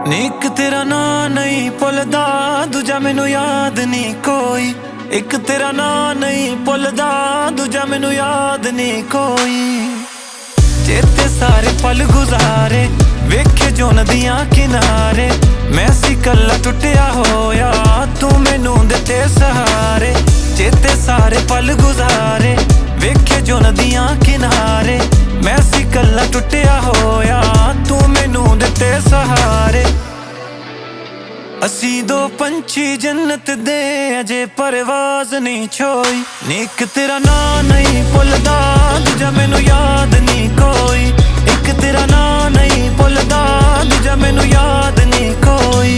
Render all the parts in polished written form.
ਨੀ ਇੱਕ तेरा ना नहीं भुलदा दूजा मैनू याद नहीं कोई। एक तेरा ना नहीं भुलदा दूजा मैनू याद नहीं कोई। चेते सारे पल गुजारे वेखे जो नदियां किनारे। मैं सी कल्ला टुटिया होया तू मैनू दिते सहारे। चेते सारे पल गुजारे वेखे जो नदियां किनारे। मैं सी कल्ला टुटिया होया तू मैनू दिते सहारे। असी दो पंछी जन्नत दे अजे परवाज नहीं छोई। नी एक तेरा ना नहीं भुलदा दूजा मैनू याद नहीं कोई। एक तेरा ना नहीं भुलदा दूजा मैनू याद नहीं कोई।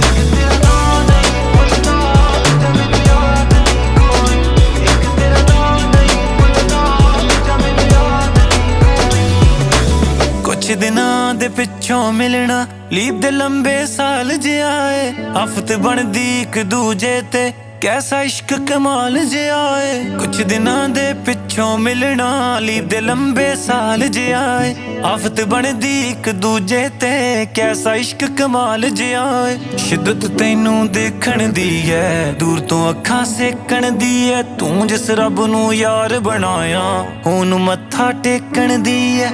कुछ दिनां दे पिछों मिलना लीप दे लंबे साल जे आए। आफत बनदी एक दूजे ते कैसा इश्क कमाल जे आए। कुछ दिनां दे पिछों मिलना लीप दे लंबे साल जे आए। आफत बनदी एक दूजे ते कैसा इश्क कमाल जे आए। शिद्दत तैनू देखण दी है दूर तो अखां सेकण दी है। तू जिस रब नू यार बनाया ओनू मत्था टेकण दी है।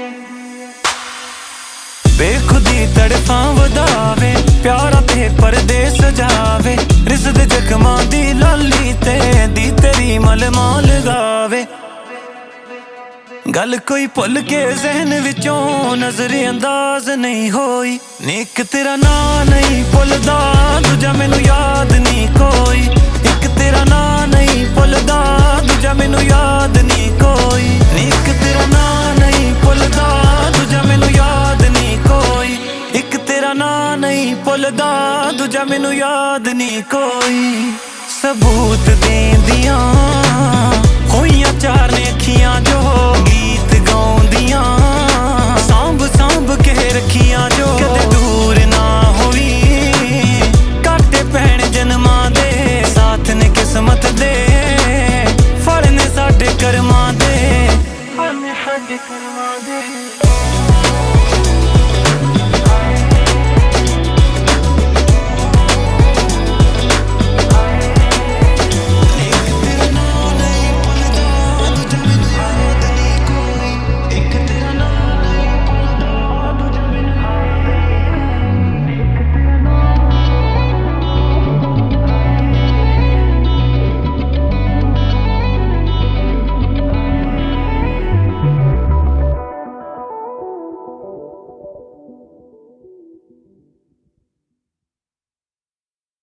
बेखुदी तड़फां वधावे प्यारा ते परदेस सजावे। रिसदे जख्मां दी लाली ते दी तेरी मलमां लगावे। गल कोई भुल के जहन विचों नजर अंदाज नहीं होई। नी एक तेरा ना नहीं भुलदा दूजा मैनू याद नहीं कोई। एक तेरा ना नहीं भुलदा दूजा मैनू याद नहीं कोई। नी एक तेरा ना नहीं भुलदा दूजा मैनू याद नहीं कोई। एक तेरा ना नहीं भुलदा दूजा मैनू याद नहीं कोई। सबूत देंदियां होइयां चार ने अखियां जो